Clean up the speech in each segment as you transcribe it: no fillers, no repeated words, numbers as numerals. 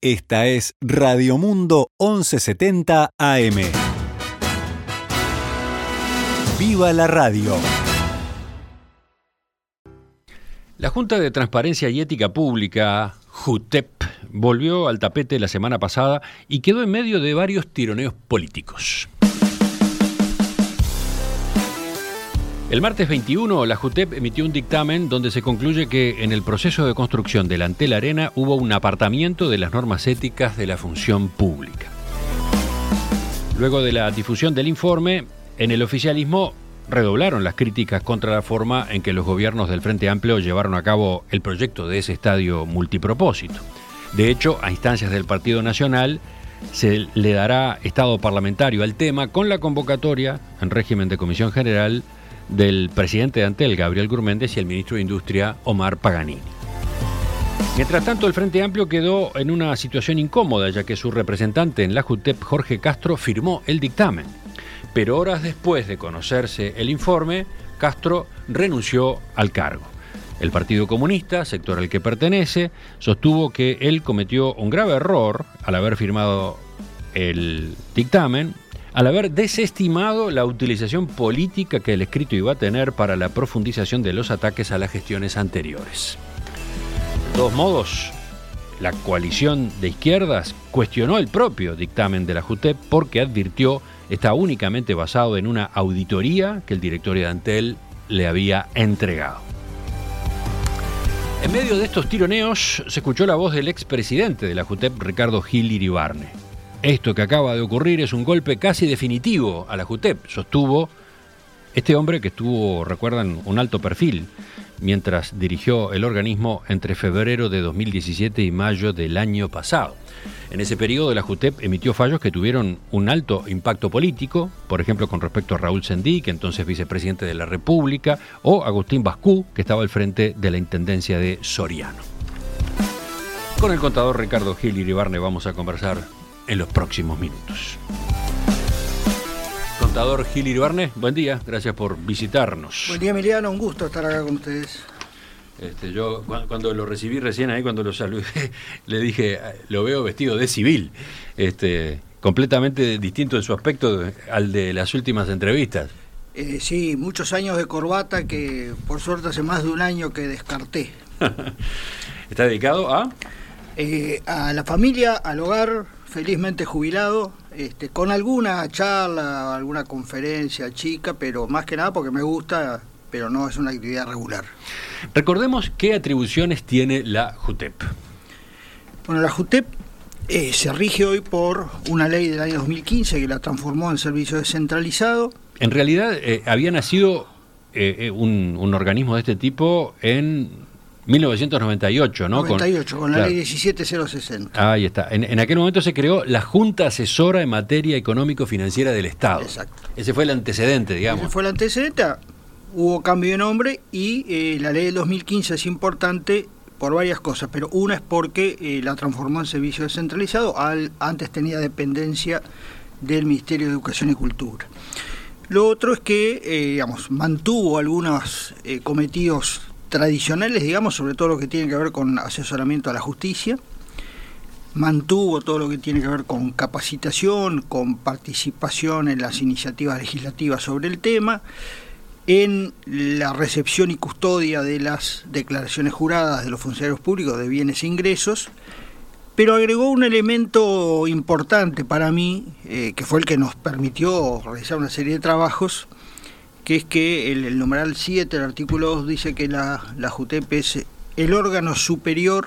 Esta es Radio Mundo 1170 AM. ¡Viva la radio! La Junta de Transparencia y Ética Pública, JUTEP, volvió al tapete la semana pasada y quedó en medio de varios tironeos políticos. El martes 21, la JUTEP emitió un dictamen donde se concluye que en el proceso de construcción del Antel Arena hubo un apartamiento de las normas éticas de la función pública. Luego de la difusión del informe, en el oficialismo redoblaron las críticas contra la forma en que los gobiernos del Frente Amplio llevaron a cabo el proyecto de ese estadio multipropósito. De hecho, a instancias del Partido Nacional, se le dará estado parlamentario al tema con la convocatoria, en régimen de comisión general, del presidente de Antel, Gabriel Gurméndez, y el ministro de Industria, Omar Paganini. Mientras tanto, el Frente Amplio quedó en una situación incómoda, ya que su representante en la JUTEP, Jorge Castro, firmó el dictamen. Pero horas después de conocerse el informe, Castro renunció al cargo. El Partido Comunista, sector al que pertenece, sostuvo que él cometió un grave error al haber firmado el dictamen, al haber desestimado la utilización política que el escrito iba a tener para la profundización de los ataques a las gestiones anteriores. De todos modos, la coalición de izquierdas cuestionó el propio dictamen de la JUTEP porque advirtió está únicamente basado en una auditoría que el directorio de Antel le había entregado. En medio de estos tironeos se escuchó la voz del expresidente de la JUTEP, Ricardo Gil Iribarne. Esto que acaba de ocurrir es un golpe casi definitivo a la JUTEP, sostuvo este hombre que tuvo, recuerdan, un alto perfil mientras dirigió el organismo entre febrero de 2017 y mayo del año pasado. En ese periodo la JUTEP emitió fallos que tuvieron un alto impacto político, por ejemplo con respecto a Raúl Sendí, que entonces vicepresidente de la República, o Agustín Bascú, que estaba al frente de la Intendencia de Soriano. Con el contador Ricardo Gil Iribarne vamos a conversar en los próximos minutos. Contador Gil Iribarne, buen día, gracias por visitarnos. Buen día, Emiliano, un gusto estar acá con ustedes. Yo cuando lo recibí recién ahí, cuando lo saludé, le dije, lo veo vestido de civil, completamente distinto en su aspecto al de las últimas entrevistas. Sí, muchos años de corbata que por suerte hace más de un año que descarté. ¿Está dedicado a la familia, al hogar, felizmente jubilado, con alguna charla, alguna conferencia chica, pero más que nada porque me gusta, pero no es una actividad regular. Recordemos qué atribuciones tiene la JUTEP. Bueno, la JUTEP se rige hoy por una ley del año 2015 que la transformó en servicio descentralizado. En realidad había nacido un organismo de este tipo en 1998, ¿no? 98, con la ley 17060. Ahí está. En aquel momento se creó la Junta Asesora en Materia Económico-Financiera del Estado. Exacto. Ese fue el antecedente, digamos. Ese fue el antecedente. Hubo cambio de nombre y la ley del 2015 es importante por varias cosas, pero una es porque la transformó en servicio descentralizado. Antes tenía dependencia del Ministerio de Educación y Cultura. Lo otro es que, mantuvo algunos cometidos tradicionales, sobre todo lo que tiene que ver con asesoramiento a la justicia, mantuvo todo lo que tiene que ver con capacitación, con participación en las iniciativas legislativas sobre el tema, en la recepción y custodia de las declaraciones juradas de los funcionarios públicos de bienes e ingresos, pero agregó un elemento importante para mí, que fue el que nos permitió realizar una serie de trabajos, que es que el numeral 7 del artículo 2 dice que la JUTEP es el órgano superior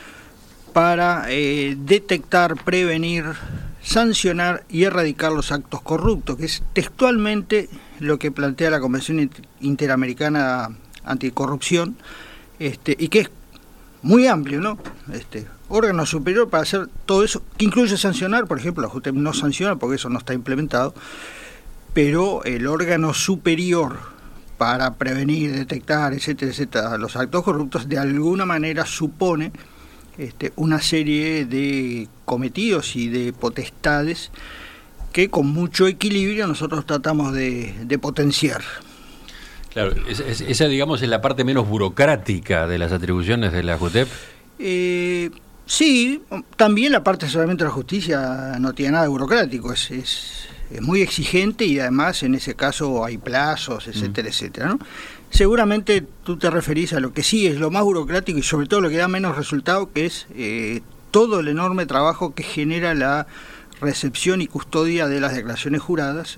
para detectar, prevenir, sancionar y erradicar los actos corruptos, que es textualmente lo que plantea la Convención Interamericana Anticorrupción, y que es muy amplio, ¿no? Órgano superior para hacer todo eso, que incluye sancionar, por ejemplo, la JUTEP no sanciona porque eso no está implementado, pero el órgano superior para prevenir, detectar, etcétera, los actos corruptos, de alguna manera supone una serie de cometidos y de potestades que con mucho equilibrio nosotros tratamos de potenciar. Claro, esa digamos es la parte menos burocrática de las atribuciones de la JUTEP. Sí, también la parte solamente de la justicia no tiene nada de burocrático, es muy exigente y además en ese caso hay plazos, etcétera, etcétera, ¿no? Seguramente tú te referís a lo que sí es lo más burocrático y sobre todo lo que da menos resultado, que es todo el enorme trabajo que genera la recepción y custodia de las declaraciones juradas,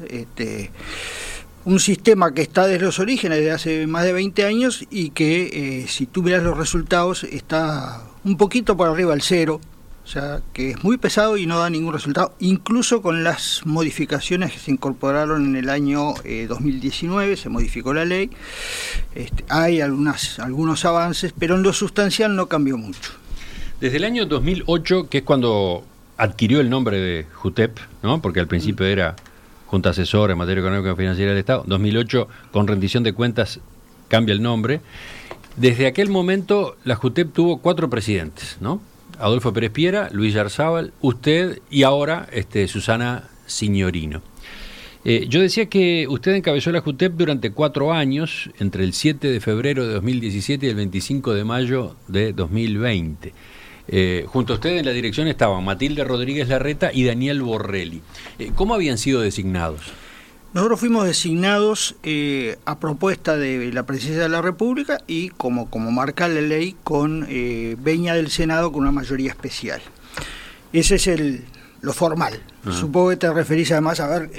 un sistema que está desde los orígenes, desde hace más de 20 años, y que si tú miras los resultados está un poquito por arriba del cero, o sea, que es muy pesado y no da ningún resultado, incluso con las modificaciones que se incorporaron en el año 2019, se modificó la ley, hay algunos avances, pero en lo sustancial no cambió mucho. Desde el año 2008, que es cuando adquirió el nombre de JUTEP, ¿no? Porque al principio era Junta Asesora en Materia Económica y Financiera del Estado, 2008, con rendición de cuentas, cambia el nombre. Desde aquel momento, la JUTEP tuvo 4 presidentes, ¿no? Adolfo Pérez Piera, Luis Yarzábal, usted y ahora Susana Signorino. Yo decía que usted encabezó la JUTEP durante 4 años, entre el 7 de febrero de 2017 y el 25 de mayo de 2020. Junto a usted en la dirección estaban Matilde Rodríguez Larreta y Daniel Borrelli. ¿Cómo habían sido designados? Nosotros fuimos designados a propuesta de la Presidencia de la República y como marca la ley con veña del Senado con una mayoría especial. Ese es lo formal. Supongo que te referís además a ver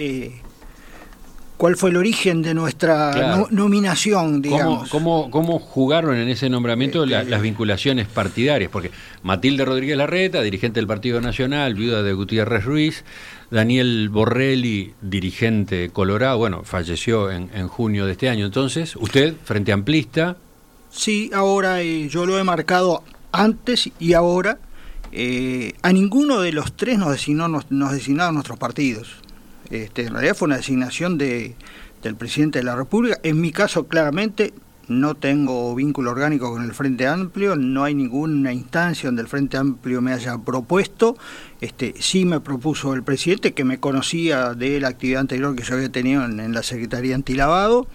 cuál fue el origen de nuestra nominación, digamos. ¿Cómo jugaron en ese nombramiento las vinculaciones partidarias? Porque Matilde Rodríguez Larreta, dirigente del Partido Nacional, viuda de Gutiérrez Ruiz, Daniel Borrelli, dirigente colorado, bueno, falleció en junio de este año. Entonces, usted, Frente Amplista. Sí, ahora yo lo he marcado antes y ahora. A ninguno de los 3 nos designaron nuestros partidos. En realidad fue una designación del presidente de la República. En mi caso, claramente, no tengo vínculo orgánico con el Frente Amplio, no hay ninguna instancia donde el Frente Amplio me haya propuesto. Sí me propuso el presidente, que me conocía de la actividad anterior que yo había tenido en la Secretaría Antilavado.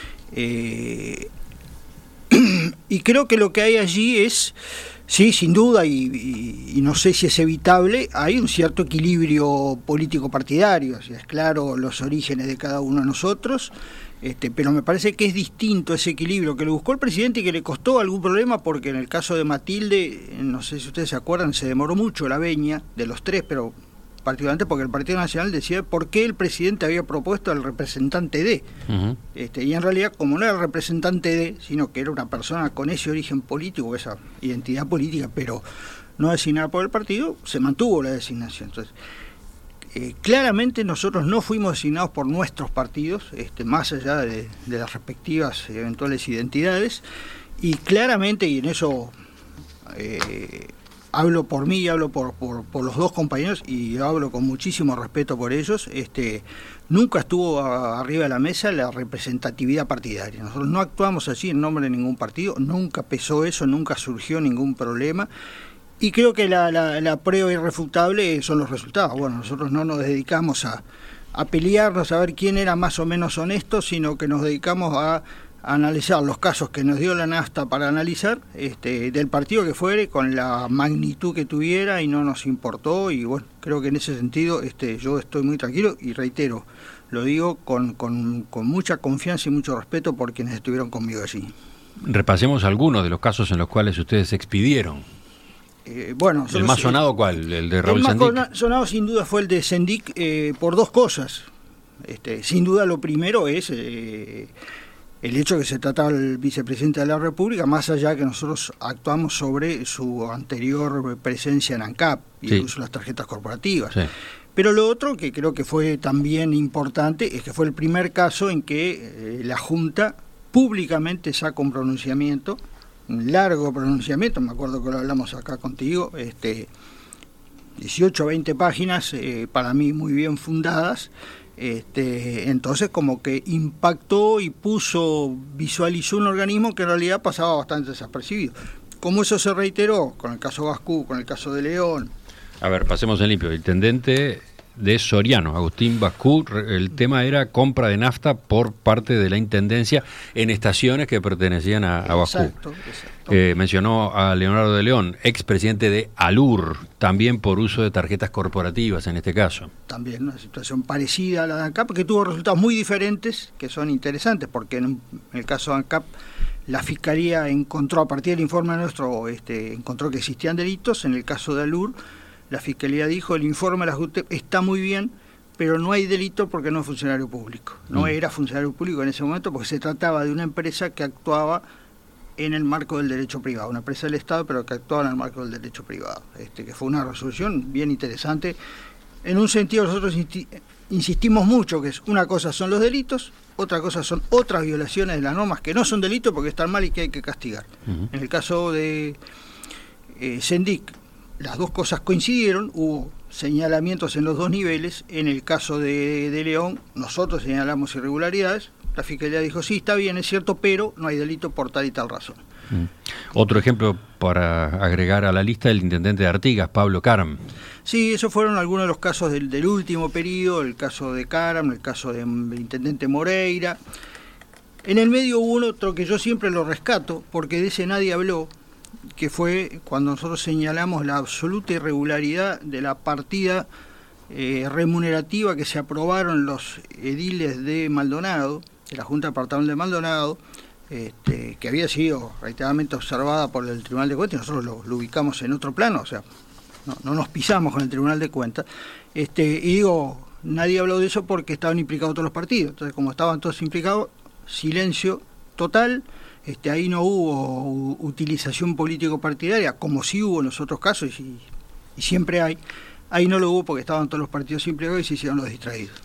Y creo que lo que hay allí es, sí, sin duda, y no sé si es evitable, hay un cierto equilibrio político partidario, o sea, es claro los orígenes de cada uno de nosotros, pero me parece que es distinto ese equilibrio que le buscó el presidente y que le costó algún problema, porque en el caso de Matilde, no sé si ustedes se acuerdan, se demoró mucho la veña de los 3, pero particularmente porque el Partido Nacional decía por qué el presidente había propuesto al representante de. Uh-huh. Y en realidad, como no era el representante de, sino que era una persona con ese origen político, esa identidad política, pero no designada por el partido, se mantuvo la designación. Entonces, claramente nosotros no fuimos designados por nuestros partidos, más allá de las respectivas eventuales identidades, y claramente, y en eso hablo por mí y hablo por los 2 compañeros, y hablo con muchísimo respeto por ellos, nunca estuvo arriba de la mesa la representatividad partidaria. Nosotros no actuamos así en nombre de ningún partido, nunca pesó eso, nunca surgió ningún problema. Y creo que la prueba irrefutable son los resultados. Bueno, nosotros no nos dedicamos a pelearnos a ver quién era más o menos honesto, sino que nos dedicamos a analizar los casos que nos dio la NAFTA para analizar, del partido que fuere, con la magnitud que tuviera, y no nos importó. Y bueno, creo que en ese sentido yo estoy muy tranquilo y reitero, lo digo con mucha confianza y mucho respeto por quienes estuvieron conmigo allí. Repasemos algunos de los casos en los cuales ustedes expidieron. Bueno, ¿el más sonado cuál? ¿El de Raúl Sendic? El más sonado sin duda fue el de Sendic, por 2 cosas. Sin duda lo primero es el hecho que se trataba del vicepresidente de la República, más allá que nosotros actuamos sobre su anterior presencia en ANCAP y el uso de las tarjetas corporativas. Sí. Pero lo otro, que creo que fue también importante, es que fue el primer caso en que la Junta públicamente saca un pronunciamiento, un largo pronunciamiento, me acuerdo que lo hablamos acá contigo, 18 o 20 páginas, para mí muy bien fundadas. Entonces como que impactó y visualizó un organismo que en realidad pasaba bastante desapercibido. Como eso se reiteró con el caso Gascú, con el caso de León. A ver, pasemos en limpio. El intendente de Soriano, Agustín Bascú. El tema era compra de nafta por parte de la Intendencia en estaciones que pertenecían a Bascú. Exacto. Mencionó a Leonardo de León, expresidente de ALUR, también por uso de tarjetas corporativas en este caso. También una situación parecida a la de ANCAP, que tuvo resultados muy diferentes, que son interesantes, porque en el caso de ANCAP, la Fiscalía encontró, a partir del informe nuestro, encontró que existían delitos. En el caso de ALUR, la Fiscalía dijo, el informe de la JUTEP está muy bien, pero no hay delito porque no es funcionario público. No era funcionario público en ese momento porque se trataba de una empresa que actuaba en el marco del derecho privado, una empresa del Estado, pero que actuaba en el marco del derecho privado. Que fue una resolución bien interesante. En un sentido, nosotros insistimos mucho que una cosa son los delitos, otra cosa son otras violaciones de las normas que no son delitos porque están mal y que hay que castigar. En el caso de Sendic, las dos cosas coincidieron, hubo señalamientos en los dos niveles. En el caso de León, nosotros señalamos irregularidades, la Fiscalía dijo, sí, está bien, es cierto, pero no hay delito por tal y tal razón. Otro ejemplo para agregar a la lista, el intendente de Artigas, Pablo Caram. Sí, esos fueron algunos de los casos del último periodo, el caso de Caram, el caso del intendente Moreira. En el medio hubo otro que yo siempre lo rescato, porque de ese nadie habló, que fue cuando nosotros señalamos la absoluta irregularidad de la partida remunerativa que se aprobaron los ediles de Maldonado, de la Junta Departamental de Maldonado, que había sido reiteradamente observada por el Tribunal de Cuentas, y nosotros lo ubicamos en otro plano, o sea, no nos pisamos con el Tribunal de Cuentas, y digo, nadie habló de eso porque estaban implicados todos los partidos. Entonces, como estaban todos implicados, silencio total. Ahí no hubo utilización político-partidaria, como sí hubo en los otros casos, y siempre hay. Ahí no lo hubo porque estaban todos los partidos implicados y se hicieron los distraídos.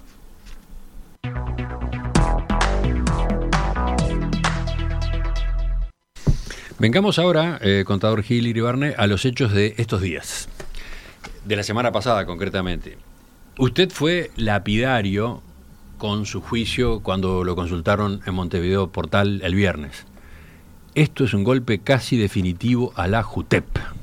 Vengamos ahora, contador Gil Iribarne, a los hechos de estos días, de la semana pasada concretamente. Usted fue lapidario con su juicio cuando lo consultaron en Montevideo Portal el viernes. Esto es un golpe casi definitivo a la JUTEP.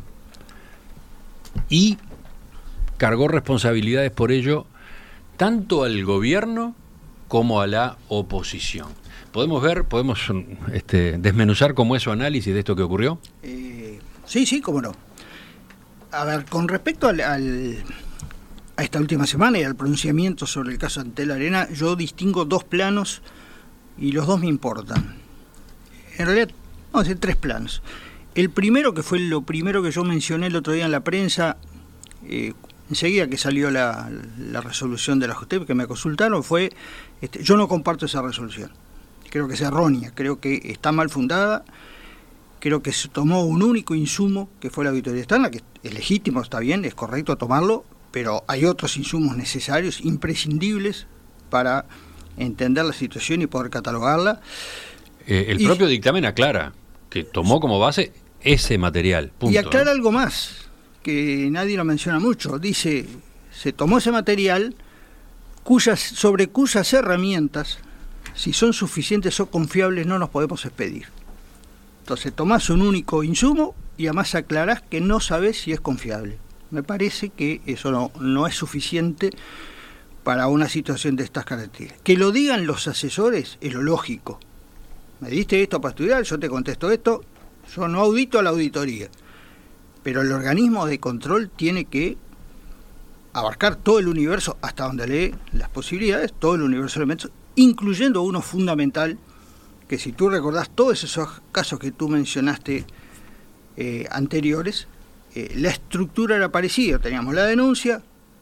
Y cargó responsabilidades por ello tanto al gobierno como a la oposición. ¿Podemos desmenuzar cómo es su análisis de esto que ocurrió? Sí, cómo no. A ver, con respecto a esta última semana y al pronunciamiento sobre el caso Antel Arena, yo distingo dos planos y los dos me importan. En realidad, vamos a decir tres planos. El primero, que fue lo primero que yo mencioné el otro día en la prensa, enseguida que salió la resolución de la JUTEP, que me consultaron, fue, yo no comparto esa resolución. Creo que es errónea, creo que está mal fundada, creo que se tomó un único insumo, que fue la auditoría externa, que es legítimo, está bien, es correcto tomarlo, pero hay otros insumos necesarios, imprescindibles, para entender la situación y poder catalogarla. El propio dictamen aclara que tomó como base ese material, punto. Y aclara algo más, que nadie lo menciona mucho. Dice, se tomó ese material sobre cuyas herramientas, si son suficientes o confiables, no nos podemos expedir. Entonces tomás un único insumo y además aclarás que no sabés si es confiable. Me parece que eso no es suficiente para una situación de estas características. Que lo digan los asesores es lo lógico. Me diste esto para estudiar, yo te contesto esto, yo no audito a la auditoría. Pero el organismo de control tiene que abarcar todo el universo, hasta donde lee las posibilidades, todo el universo de elementos, incluyendo uno fundamental, que si tú recordás todos esos casos que tú mencionaste anteriores, la estructura era parecida. Teníamos la denuncia,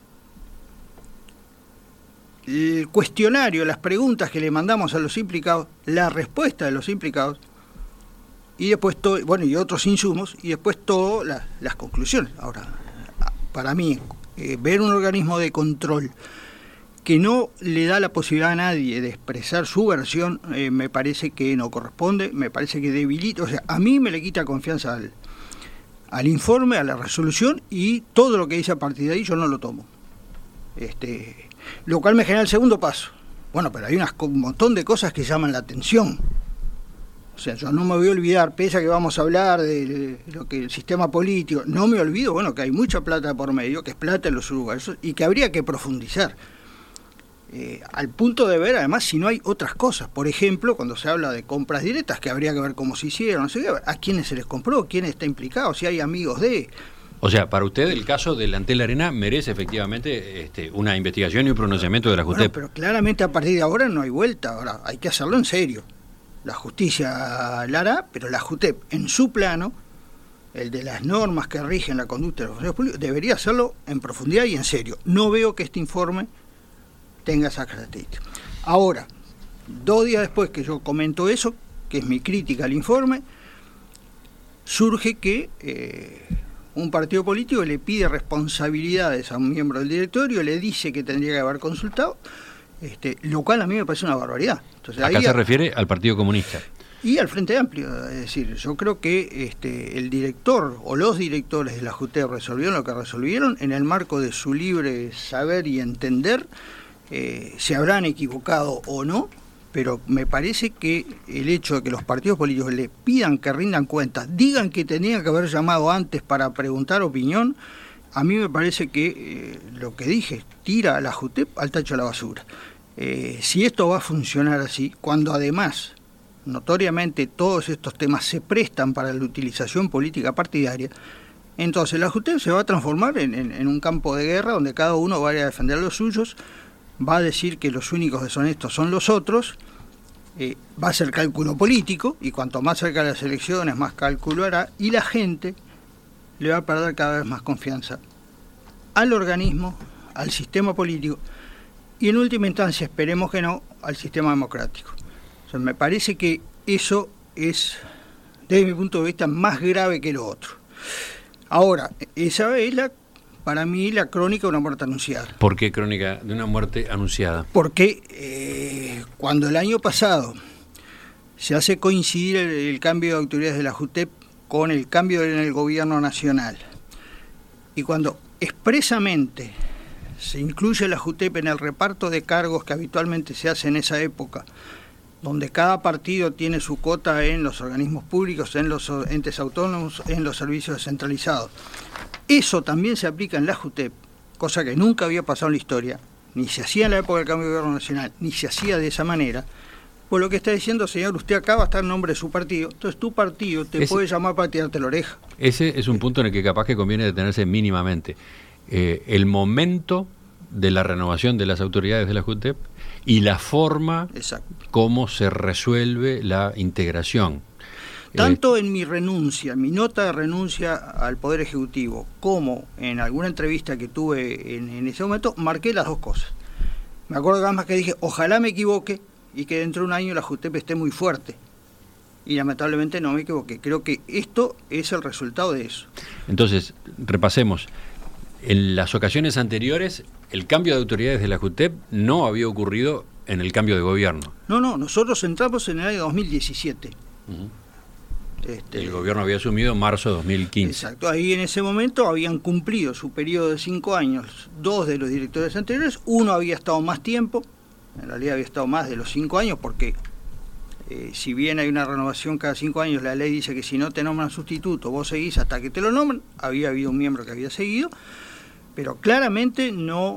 el cuestionario, las preguntas que le mandamos a los implicados, la respuesta de los implicados, y después y otros insumos, y después todas las conclusiones. Ahora, para mí, ver un organismo de control que no le da la posibilidad a nadie de expresar su versión, me parece que no corresponde, me parece que debilita, o sea, a mí me le quita confianza al informe, a la resolución, y todo lo que dice a partir de ahí yo no lo tomo. Lo cual me genera el segundo paso. Bueno, pero hay un montón de cosas que llaman la atención. O sea, yo no me voy a olvidar, pese a que vamos a hablar de lo que el sistema político, no me olvido, bueno, que hay mucha plata por medio, que es plata en los uruguayos, y que habría que profundizar. Al punto de ver, además, si no hay otras cosas. Por ejemplo, cuando se habla de compras directas, que habría que ver cómo se hicieron, no sé qué, a quiénes se les compró, quién está implicado, si hay amigos de... O sea, para usted el caso del Antel Arena merece efectivamente una investigación y un pronunciamiento de la JUTEP. Bueno, pero claramente a partir de ahora no hay vuelta, ahora hay que hacerlo en serio. La justicia la hará, pero la JUTEP en su plano, el de las normas que rigen la conducta de los funcionarios públicos, debería hacerlo en profundidad y en serio. No veo que este informe tenga esas características. Ahora, 2 días después que yo comento eso, que es mi crítica al informe, surge que un partido político le pide responsabilidades a un miembro del directorio, le dice que tendría que haber consultado, lo cual a mí me parece una barbaridad. Entonces, acá se refiere al Partido Comunista. Y al Frente Amplio, es decir, yo creo que el director o los directores de la JUTEP resolvieron lo que resolvieron en el marco de su libre saber y entender. Se habrán equivocado o no, pero me parece que el hecho de que los partidos políticos le pidan que rindan cuentas, digan que tenían que haber llamado antes para preguntar opinión, a mí me parece que lo que dije, tira a la JUTEP al tacho de la basura. Si esto va a funcionar así, cuando además, notoriamente, todos estos temas se prestan para la utilización política partidaria, entonces la JUTEP se va a transformar en un campo de guerra donde cada uno vaya a defender a los suyos, va a decir que los únicos deshonestos son los otros, va a ser cálculo político, y cuanto más cerca de las elecciones, más cálculo hará, y la gente le va a perder cada vez más confianza al organismo, al sistema político, y en última instancia, esperemos que no, al sistema democrático. O sea, me parece que eso es, desde mi punto de vista, más grave que lo otro. Ahora, esa es para mí la crónica de una muerte anunciada. ¿Por qué crónica de una muerte anunciada? Porque cuando el año pasado se hace coincidir el cambio de autoridades de la JUTEP con el cambio en el gobierno nacional, y cuando expresamente se incluye la JUTEP en el reparto de cargos que habitualmente se hace en esa época, donde cada partido tiene su cuota en los organismos públicos, en los entes autónomos, en los servicios descentralizados, eso también se aplica en la JUTEP, cosa que nunca había pasado en la historia, ni se hacía en la época del cambio de gobierno nacional, ni se hacía de esa manera. Por lo que está diciendo, señor, usted acá va a estar en nombre de su partido, entonces tu partido te puede llamar para tirarte la oreja. Ese es un punto en el que capaz que conviene detenerse mínimamente. El momento de la renovación de las autoridades de la JUTEP y la forma cómo se resuelve la integración. Tanto en mi renuncia, mi nota de renuncia al Poder Ejecutivo, como en alguna entrevista que tuve en ese momento, marqué las dos cosas. Me acuerdo además que dije, ojalá me equivoque y que dentro de un año la JUTEP esté muy fuerte. Y lamentablemente no me equivoqué. Creo que esto es el resultado de eso. Entonces, repasemos. En las ocasiones anteriores, el cambio de autoridades de la JUTEP no había ocurrido en el cambio de gobierno. No, nosotros entramos en el año 2017. Uh-huh. El gobierno había asumido en marzo de 2015. Exacto, ahí en ese momento habían cumplido su periodo de 5 años 2 de los directores anteriores, uno había estado más tiempo, en realidad había estado más de los 5 años, porque si bien hay una renovación cada 5 años, la ley dice que si no te nombran sustituto, vos seguís hasta que te lo nombren. Había habido un miembro que había seguido, pero claramente no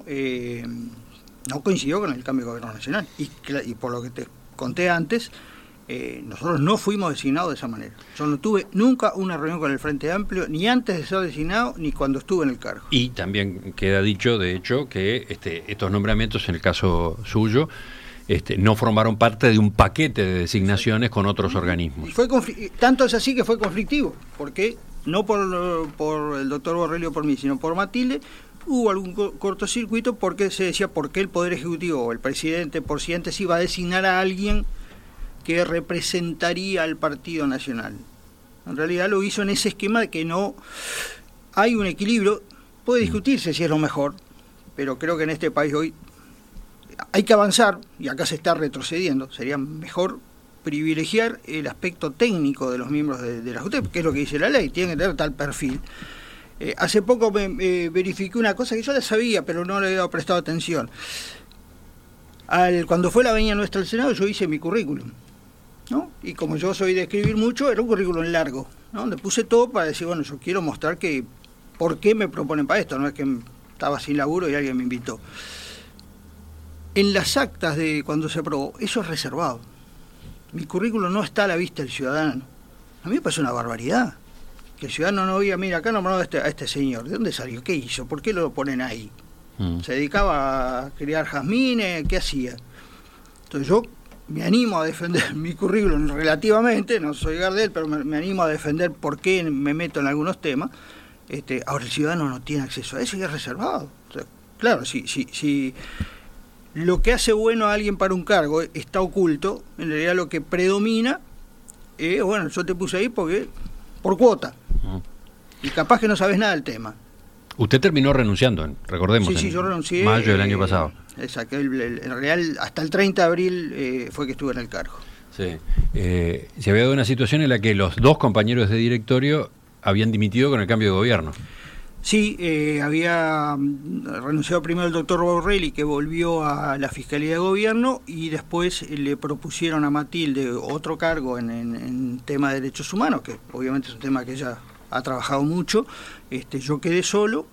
coincidió con el cambio de gobierno nacional, y por lo que te conté antes, nosotros no fuimos designados de esa manera. Yo no tuve nunca una reunión con el Frente Amplio, ni antes de ser designado, ni cuando estuve en el cargo. Y también queda dicho, de hecho, que estos nombramientos, en el caso suyo, no formaron parte de un paquete de designaciones con otros organismos. Y tanto es así que fue conflictivo, porque no por el doctor Borrelli o por mí, sino por Matilde, hubo algún cortocircuito, porque se decía por qué el Poder Ejecutivo o el presidente por si antes iba a designar a alguien que representaría al Partido Nacional. En realidad lo hizo en ese esquema de que no hay un equilibrio. Puede discutirse si es lo mejor, pero creo que en este país hoy hay que avanzar, y acá se está retrocediendo. Sería mejor privilegiar el aspecto técnico de los miembros de la JUTEP, que es lo que dice la ley, tienen que tener tal perfil. Hace poco me verifiqué una cosa que yo la sabía, pero no le había prestado atención. Cuando fue la venia nuestra al Senado, yo hice mi currículum. ¿no? Y como yo soy de escribir mucho, era un currículum largo, ¿no? Donde puse todo para decir, bueno, yo quiero mostrar que por qué me proponen para esto, no es que estaba sin laburo y alguien me invitó. En las actas de cuando se aprobó, eso es reservado. Mi currículum no está a la vista del ciudadano. A mí me parece una barbaridad. Que el ciudadano no diga, mira, acá nombrado a este señor. ¿De dónde salió? ¿Qué hizo? ¿Por qué lo ponen ahí? ¿Se dedicaba a criar jazmines? ¿Qué hacía? Entonces yo me animo a defender mi currículum relativamente, no soy Gardel, pero me animo a defender por qué me meto en algunos temas. Ahora el ciudadano no tiene acceso a eso y es reservado. O sea, claro, si lo que hace bueno a alguien para un cargo está oculto, en realidad lo que predomina es, bueno, yo te puse ahí por cuota. Y capaz que no sabes nada del tema. Usted terminó renunciando, recordemos. Sí, yo renuncié. Mayo del año pasado. Exacto, en realidad hasta el 30 de abril fue que estuve en el cargo. Sí. Se había dado una situación en la que los dos compañeros de directorio habían dimitido con el cambio de gobierno. Sí, había renunciado primero el doctor Borrelli, que volvió a la Fiscalía de Gobierno, y después le propusieron a Matilde otro cargo en tema de derechos humanos, que obviamente es un tema que ella ha trabajado mucho. Yo quedé solo.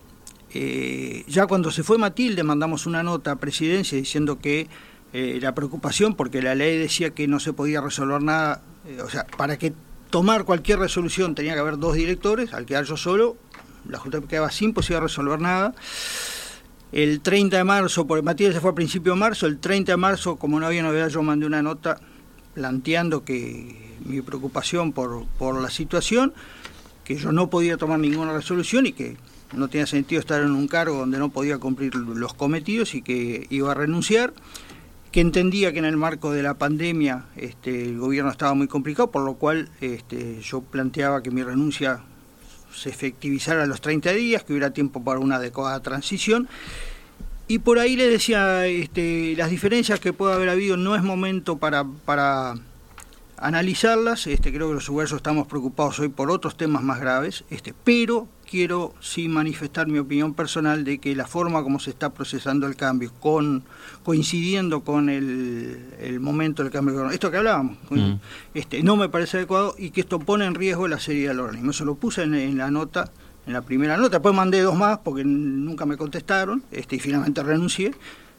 Ya cuando se fue Matilde mandamos una nota a Presidencia diciendo que la preocupación, porque la ley decía que no se podía resolver nada, o sea, para que tomar cualquier resolución tenía que haber dos directores. Al quedar yo solo, la JUTEP quedaba sin posibilidad de resolver nada. El 30 de marzo, porque Matilde se fue a principio de marzo, el 30 de marzo, como no había novedad, yo mandé una nota planteando que mi preocupación por la situación, que yo no podía tomar ninguna resolución y que no tenía sentido estar en un cargo donde no podía cumplir los cometidos y que iba a renunciar, que entendía que en el marco de la pandemia el gobierno estaba muy complicado, por lo cual yo planteaba que mi renuncia se efectivizara a los 30 días, que hubiera tiempo para una adecuada transición. Y por ahí le decía, las diferencias que puede haber habido no es momento para analizarlas. Creo que los uruguayos estamos preocupados hoy por otros temas más graves, pero quiero sí manifestar mi opinión personal de que la forma como se está procesando el cambio, coincidiendo con el momento del cambio, esto que hablábamos, no me parece adecuado y que esto pone en riesgo la seriedad del organismo. Eso lo puse en la nota, en la primera nota. Después mandé dos más porque nunca me contestaron, y finalmente renuncié.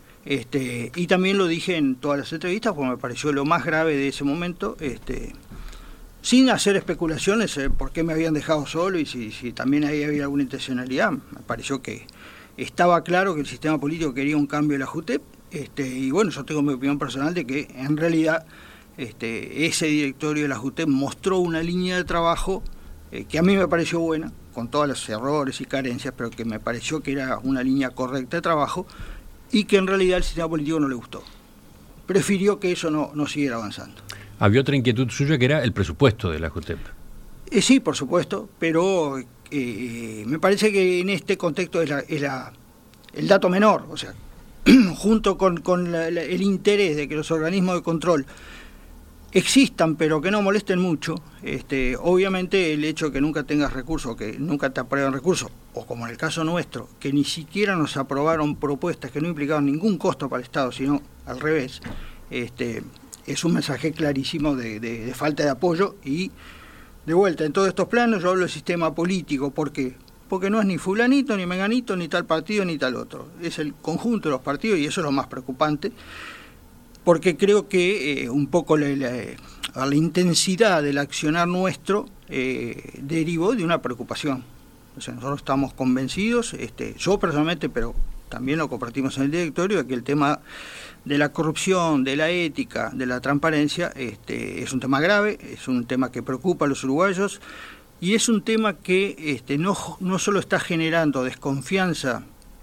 Y también lo dije en todas las entrevistas porque me pareció lo más grave de ese momento, sin hacer especulaciones por qué me habían dejado solo y si también ahí había alguna intencionalidad. Me pareció que estaba claro que el sistema político quería un cambio de la JUTEP, y bueno, yo tengo mi opinión personal de que en realidad ese directorio de la JUTEP mostró una línea de trabajo que a mí me pareció buena, con todos los errores y carencias, pero que me pareció que era una línea correcta de trabajo, y que en realidad el sistema político no le gustó. Prefirió que eso no siguiera avanzando. Había otra inquietud suya que era el presupuesto de la JUTEP. Sí, por supuesto, pero me parece que en este contexto es el dato menor. O sea, junto con el interés de que los organismos de control existan, pero que no molesten mucho, obviamente el hecho de que nunca tengas recursos, que nunca te aprueben recursos, o como en el caso nuestro, que ni siquiera nos aprobaron propuestas que no implicaban ningún costo para el Estado, sino al revés, es un mensaje clarísimo de falta de apoyo. Y de vuelta, en todos estos planos yo hablo del sistema político. ¿Por qué? Porque no es ni fulanito, ni menganito, ni tal partido, ni tal otro. Es el conjunto de los partidos, y eso es lo más preocupante, porque creo que un poco la intensidad del accionar nuestro derivó de una preocupación. O sea, nosotros estamos convencidos, yo personalmente, pero también lo compartimos en el directorio, de que el tema de la corrupción, de la ética, de la transparencia, es un tema grave, es un tema que preocupa a los uruguayos, y es un tema que no solo está generando desconfianza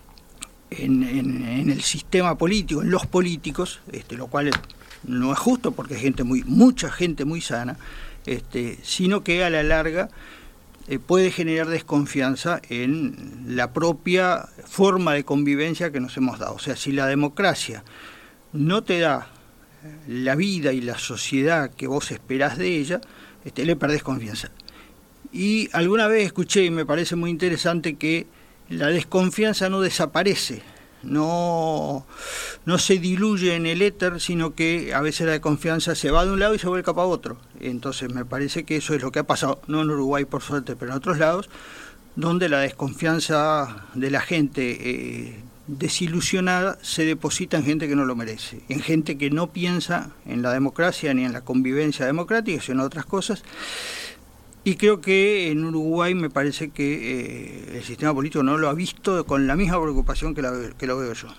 en el sistema político, en los políticos, lo cual no es justo porque hay mucha gente muy sana, sino que a la larga puede generar desconfianza en la propia forma de convivencia que nos hemos dado. O sea, si la democracia no te da la vida y la sociedad que vos esperás de ella, le perdés confianza. Y alguna vez escuché, y me parece muy interesante, que la desconfianza no desaparece no se diluye en el éter, sino que a veces la desconfianza se va de un lado y se vuelve para otro. Entonces me parece que eso es lo que ha pasado, no en Uruguay por suerte, pero en otros lados, donde la desconfianza de la gente desilusionada se deposita en gente que no lo merece, en gente que no piensa en la democracia ni en la convivencia democrática, sino en otras cosas. Y creo que en Uruguay me parece que el sistema político no lo ha visto con la misma preocupación que lo veo yo.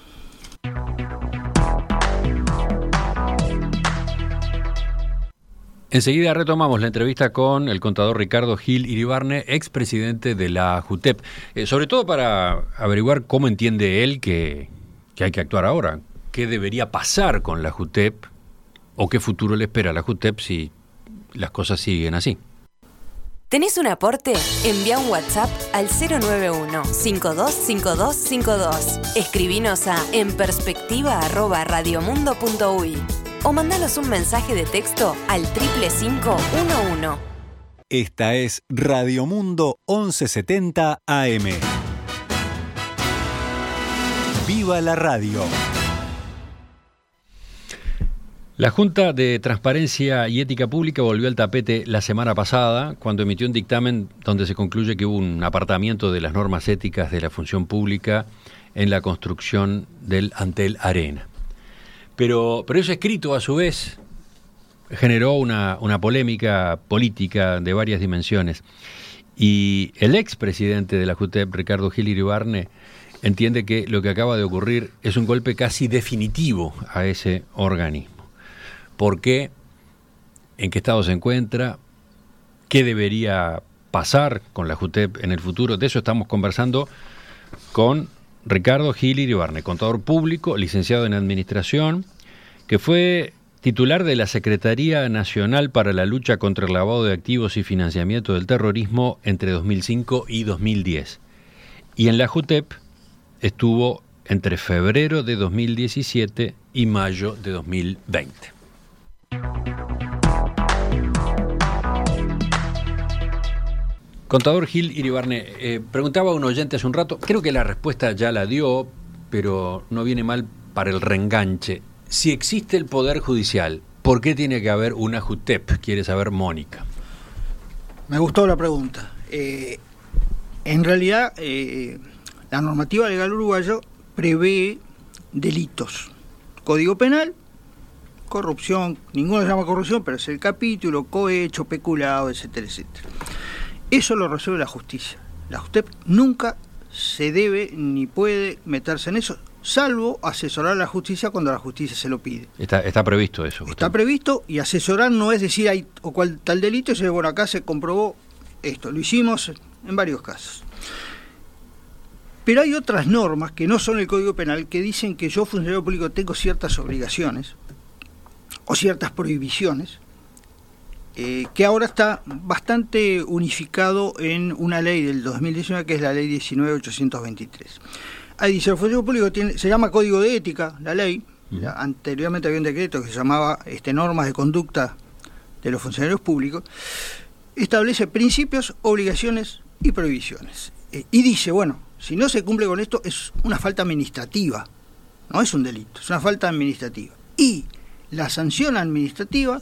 Enseguida retomamos la entrevista con el contador Ricardo Gil Iribarne, expresidente de la JUTEP, sobre todo para averiguar cómo entiende él que hay que actuar ahora, qué debería pasar con la JUTEP o qué futuro le espera a la JUTEP si las cosas siguen así. ¿Tenés un aporte? Envía un WhatsApp al 091-525252. Escribinos a enperspectiva@radiomundo.uy o mandanos un mensaje de texto al 55511. Esta es Radio Mundo 1170 AM. ¡Viva la radio! La Junta de Transparencia y Ética Pública volvió al tapete la semana pasada cuando emitió un dictamen donde se concluye que hubo un apartamiento de las normas éticas de la función pública en la construcción del Antel Arena. Pero ese escrito, a su vez, generó una polémica política de varias dimensiones. Y el expresidente de la JUTEP, Ricardo Gil Iribarne, entiende que lo que acaba de ocurrir es un golpe casi definitivo a ese organismo. ¿Por qué? ¿En qué estado se encuentra? ¿Qué debería pasar con la JUTEP en el futuro? De eso estamos conversando con Ricardo Gil Iribarne, contador público, licenciado en Administración, que fue titular de la Secretaría Nacional para la Lucha contra el Lavado de Activos y Financiamiento del Terrorismo entre 2005 y 2010. Y en la JUTEP estuvo entre febrero de 2017 y mayo de 2020. Contador Gil Iribarne, preguntaba a un oyente hace un rato, creo que la respuesta ya la dio, pero no viene mal para el reenganche. Si existe el Poder Judicial, ¿por qué tiene que haber una JUTEP? Quiere saber Mónica. Me gustó la pregunta. En realidad, la normativa legal uruguayo prevé delitos. Código Penal, corrupción, ninguno se llama corrupción, pero es el capítulo, cohecho, peculado, etcétera, etcétera. Eso lo resuelve la justicia. La JUTEP nunca se debe ni puede meterse en eso, salvo asesorar a la justicia cuando la justicia se lo pide. Está previsto eso. Está previsto, y asesorar no es decir hay o cual tal delito, y decir, bueno, acá se comprobó esto. Lo hicimos en varios casos. Pero hay otras normas que no son el Código Penal que dicen que yo, funcionario público, tengo ciertas obligaciones o ciertas prohibiciones, que ahora está bastante unificado en una ley del 2019, que es la ley 19.823. Ahí dice, el funcionario público se llama Código de Ética, la ley. Anteriormente había un decreto que se llamaba Normas de Conducta de los Funcionarios Públicos. Establece principios, obligaciones y prohibiciones. Y dice, bueno, si no se cumple con esto, es una falta administrativa, no es un delito, es una falta administrativa. Y la sanción administrativa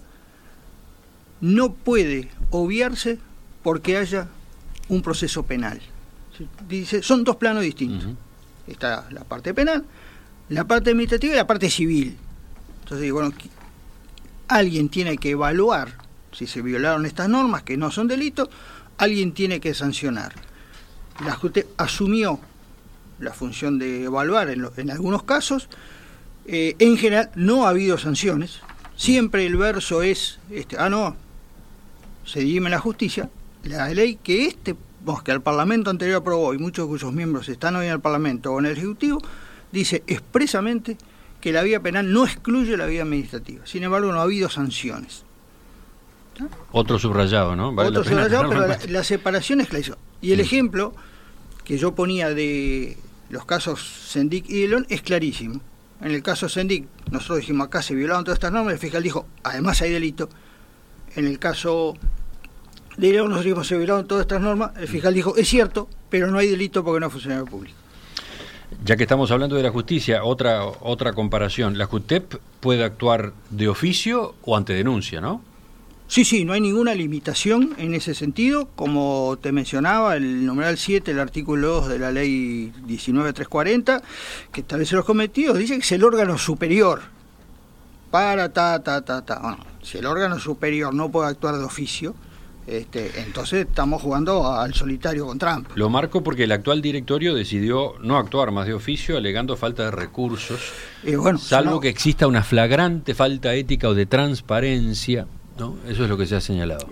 no puede obviarse porque haya un proceso penal. Dice, son dos planos distintos. Uh-huh. Está la parte penal, la parte administrativa y la parte civil. Entonces, bueno, alguien tiene que evaluar si se violaron estas normas, que no son delitos, alguien tiene que sancionar. La JUTEP asumió la función de evaluar en algunos casos. En general no ha habido sanciones. Siempre el verso es, no, se dirime la justicia. La ley que que el Parlamento anterior aprobó y muchos cuyos miembros están hoy en el Parlamento o en el Ejecutivo, dice expresamente que la vía penal no excluye la vía administrativa. Sin embargo, no ha habido sanciones. ¿Ah? Otro subrayado, ¿no? Vale Otro subrayado, pero la separación es clarísima. Y el ejemplo que yo ponía de los casos Sendic y Delón es clarísimo. En el caso Sendic, nosotros dijimos acá se violaron todas estas normas, el fiscal dijo, además hay delito. En el caso de Delón, nosotros dijimos se violaron todas estas normas, el fiscal dijo, es cierto, pero no hay delito porque no es funcionario público. Ya que estamos hablando de la justicia, otra comparación. ¿La JUTEP puede actuar de oficio o ante denuncia, no? Sí, no hay ninguna limitación en ese sentido. Como te mencionaba, el numeral 7, el artículo 2 de la ley 19.340, que establece los cometidos, dice que es el órgano superior. Bueno, si el órgano superior no puede actuar de oficio, entonces estamos jugando al solitario con trampa. Lo marco porque el actual directorio decidió no actuar más de oficio, alegando falta de recursos, salvo que exista una flagrante falta ética o de transparencia, ¿no? Eso es lo que se ha señalado.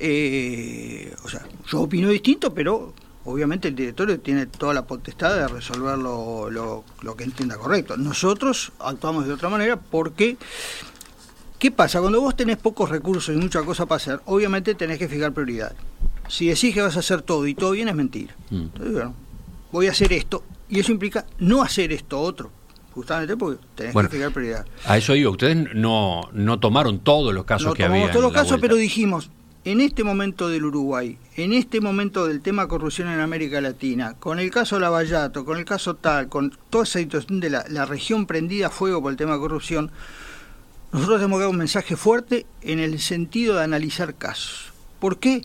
Yo opino distinto, pero obviamente el directorio tiene toda la potestad de resolver lo que entienda correcto. Nosotros actuamos de otra manera porque... ¿Qué pasa? Cuando vos tenés pocos recursos y mucha cosa para hacer, obviamente tenés que fijar prioridades. Si decís que vas a hacer todo y todo bien, es mentira. Entonces, voy a hacer esto, y eso implica no hacer esto otro, justamente porque tenés que fijar prioridades. A eso iba, ustedes no tomaron todos los casos que había. No tomamos todos los casos, pero dijimos, en este momento del Uruguay, en este momento del tema corrupción en América Latina, con el caso Lavallato, con el caso tal, con toda esa situación de la región prendida a fuego por el tema de corrupción, nosotros tenemos que dar un mensaje fuerte en el sentido de analizar casos. ¿Por qué?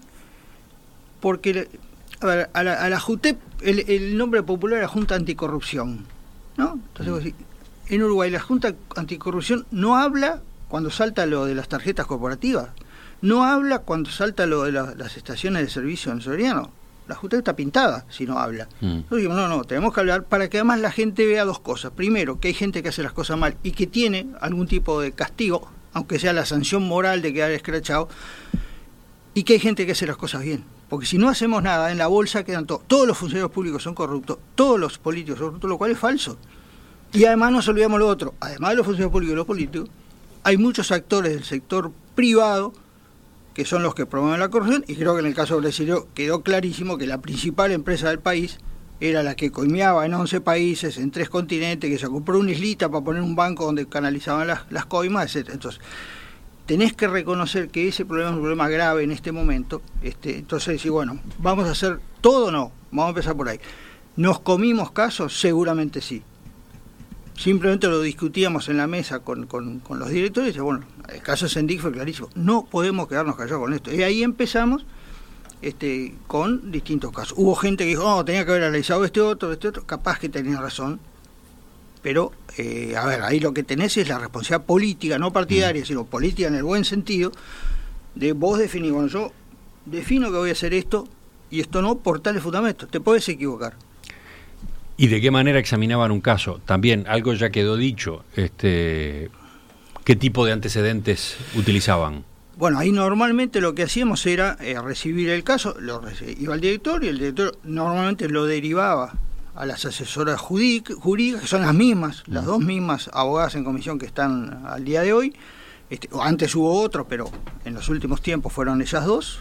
Porque a la JUTEP, el nombre popular es la Junta Anticorrupción, ¿no? Entonces, en Uruguay la Junta Anticorrupción no habla cuando salta lo de las tarjetas corporativas, no habla cuando salta lo de las estaciones de servicio en Soriano. La JUTEP está pintada si no habla. Nosotros dijimos, no, tenemos que hablar para que además la gente vea dos cosas. Primero, que hay gente que hace las cosas mal y que tiene algún tipo de castigo, aunque sea la sanción moral de quedar escrachado, y que hay gente que hace las cosas bien. Porque si no hacemos nada, en la bolsa quedan todos los funcionarios públicos son corruptos, todos los políticos son corruptos, lo cual es falso. Y además nos olvidamos lo otro, además de los funcionarios públicos y los políticos, hay muchos actores del sector privado que son los que promueven la corrupción, y creo que en el caso brasileño quedó clarísimo que la principal empresa del país era la que coimeaba en 11 países, en 3 continentes, que se compró una islita para poner un banco donde canalizaban las coimas, etc. Entonces, tenés que reconocer que ese problema es un problema grave en este momento. Entonces, decir, bueno, ¿vamos a hacer todo o no? Vamos a empezar por ahí. ¿Nos comimos casos? Seguramente sí. Simplemente lo discutíamos en la mesa con los directores y bueno, el caso de Sendic fue clarísimo, no podemos quedarnos callados con esto. Y ahí empezamos con distintos casos. Hubo gente que dijo, no, tenía que haber analizado este otro, capaz que tenía razón, pero ahí lo que tenés es la responsabilidad política, no partidaria, sino política en el buen sentido, de vos definir, bueno, yo defino que voy a hacer esto y esto no por tales fundamentos, te podés equivocar. ¿Y de qué manera examinaban un caso? También, algo ya quedó dicho, ¿qué tipo de antecedentes utilizaban? Bueno, ahí normalmente lo que hacíamos era recibir el caso, iba al director y el director normalmente lo derivaba a las asesoras jurídicas, que son las mismas, las dos mismas abogadas en comisión que están al día de hoy. Antes hubo otro, pero en los últimos tiempos fueron ellas dos.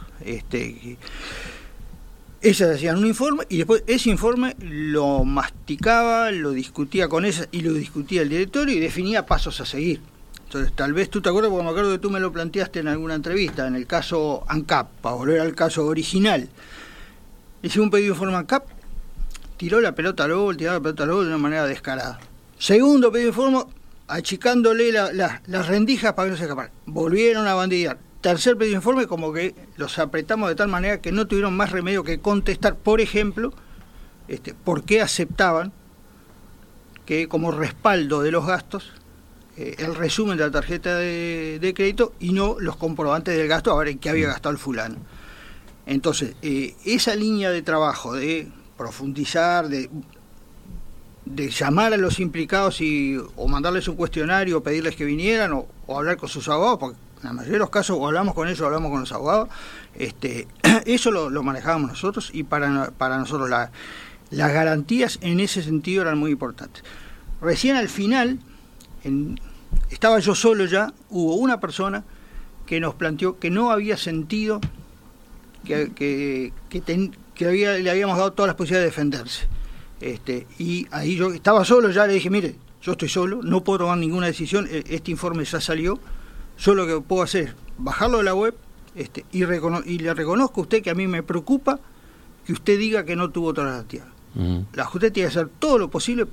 Ellas hacían un informe y después ese informe lo masticaba, lo discutía con ellas y lo discutía el directorio y definía pasos a seguir. Entonces, tal vez tú te acuerdas, porque me acuerdo que tú me lo planteaste en alguna entrevista, en el caso ANCAP, para volver al caso original. Hicimos un pedido de informe ANCAP, tiró la pelota al gol de una manera descarada. Segundo pedido de informe, achicándole las rendijas para que no se escaparan. Volvieron a bandillar. Tercer pedido de informe, como que los apretamos de tal manera que no tuvieron más remedio que contestar, por ejemplo, por qué aceptaban que como respaldo de los gastos el resumen de la tarjeta de crédito y no los comprobantes del gasto, a ver en qué había gastado el fulano. Entonces, esa línea de trabajo de profundizar, de llamar a los implicados o mandarles un cuestionario, o pedirles que vinieran, o hablar con sus abogados, porque en la mayoría de los casos o hablamos con ellos o hablamos con los abogados, eso lo manejábamos nosotros y para nosotros las garantías en ese sentido eran muy importantes. Recién al final, estaba yo solo ya, hubo una persona que nos planteó que no había sentido que le habíamos dado todas las posibilidades de defenderse. Y ahí yo estaba solo, ya le dije, mire, yo estoy solo, no puedo tomar ninguna decisión, este informe ya salió, yo lo que puedo hacer es bajarlo de la web y le reconozco a usted que a mí me preocupa que usted diga que no tuvo otra alternativa. La justicia tiene que hacer todo lo posible para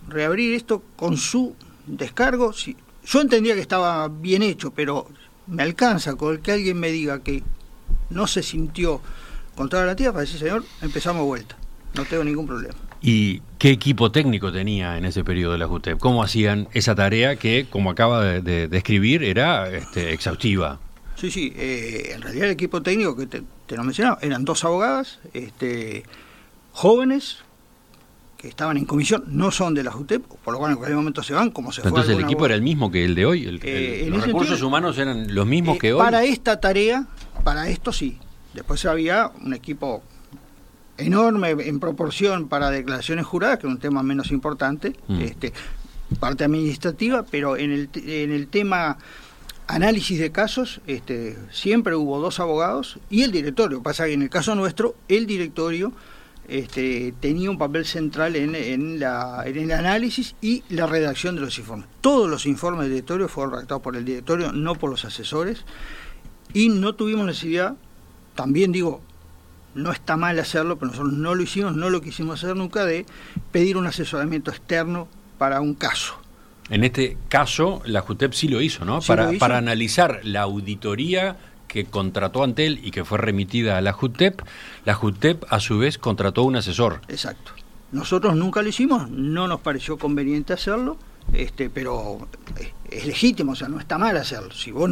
reabrir esto con su descargo. Sí, yo entendía que estaba bien hecho, pero me alcanza con el que alguien me diga que no se sintió con toda la garantía para decir, señor, empezamos vuelta, no tengo ningún problema. ¿Y qué equipo técnico tenía en ese periodo de la JUTEP? ¿Cómo hacían esa tarea que, como acaba de describir, era exhaustiva? Sí, en realidad el equipo técnico que te lo mencionaba, eran 2 abogadas, jóvenes, que estaban en comisión, no son de la JUTEP, por lo cual en cualquier momento se van, como se fue. Entonces el equipo abogado. Era el mismo que el de hoy, los recursos humanos eran los mismos que hoy. Para esta tarea, para esto sí. Después había un equipo enorme en proporción para declaraciones juradas, que es un tema menos importante, parte administrativa, pero en el tema análisis de casos, siempre hubo 2 abogados y el directorio. Pasa que en el caso nuestro, el directorio tenía un papel central en el análisis y la redacción de los informes. Todos los informes del directorio fueron redactados por el directorio, no por los asesores, y no tuvimos necesidad, también digo, no está mal hacerlo, pero nosotros no lo hicimos, no lo quisimos hacer nunca, de pedir un asesoramiento externo para un caso. En este caso, la JUTEP sí lo hizo, ¿no? Sí para analizar la auditoría que contrató Antel y que fue remitida a la JUTEP a su vez contrató un asesor. Exacto. Nosotros nunca lo hicimos, no nos pareció conveniente hacerlo, pero es legítimo, o sea, no está mal hacerlo. Si vos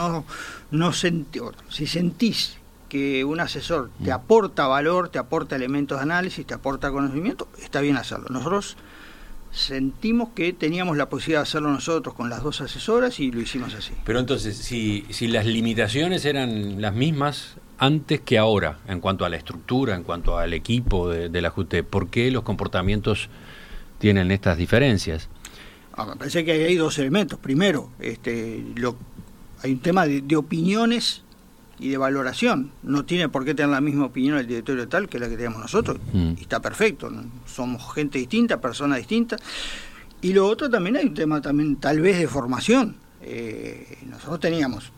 si sentís que un asesor te aporta valor, te aporta elementos de análisis, te aporta conocimiento, está bien hacerlo. Nosotros sentimos que teníamos la posibilidad de hacerlo nosotros con las 2 asesoras y lo hicimos así. Pero entonces, si las limitaciones eran las mismas antes que ahora, en cuanto a la estructura, en cuanto al equipo de la JUTEP, ¿por qué los comportamientos tienen estas diferencias? Me parece que hay 2 elementos. Primero, hay un tema de opiniones y de valoración. No tiene por qué tener la misma opinión el directorio tal que la que tenemos nosotros, y está perfecto, ¿no? Somos gente distinta, personas distintas. Y lo otro también hay un tema también tal vez de formación. Nosotros teníamos